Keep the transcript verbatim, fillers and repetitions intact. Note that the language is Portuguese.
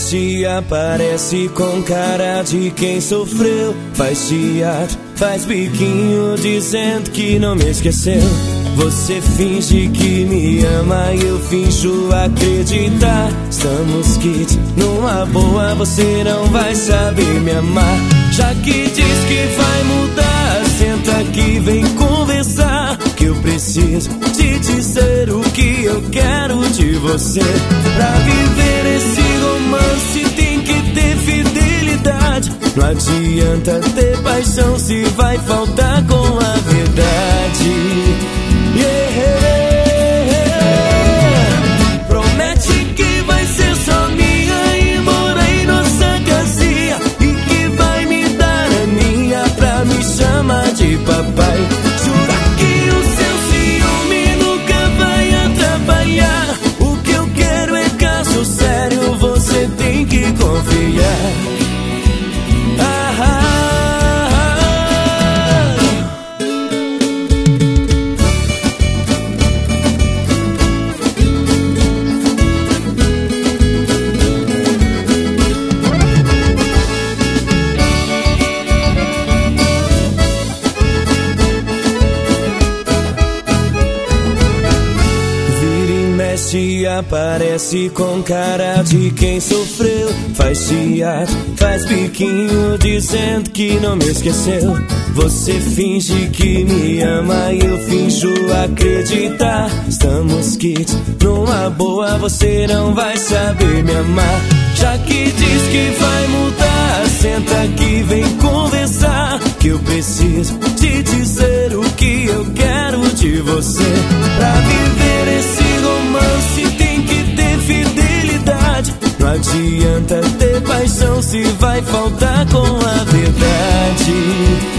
mexe, aparece com cara de quem sofreu. Faz teatro, faz biquinho dizendo que não me esqueceu. Você finge que me ama e eu finjo acreditar. Estamos quites, numa boa, você não vai saber me amar. Já que diz que vai mudar, senta aqui, vem conversar, que eu preciso te dizer o que eu quero de você. Pra viver esse romance tem que ter fidelidade. Não adianta ter paixão se vai faltar com a verdade. Yeah. Promete que vai ser só minha e morar em nossa casinha, e que vai me dar a minha pra me chamar de papai. Jura que o seu ciúme nunca vai atrapalhar. O que eu quero é caso sério, você tem que confiar. Ah, ah. Se aparece com cara de quem sofreu. Faz teatro, faz biquinho dizendo que não me esqueceu. Você finge que me ama e eu finjo acreditar. Estamos quites, numa boa, você não vai saber me amar. Já que diz que vai mudar, senta aqui, vem conversar, que eu preciso te dizer o que eu quero de você. Pra viver esse romance tem que ter fidelidade. Não adianta ter paixão se vai faltar com a verdade.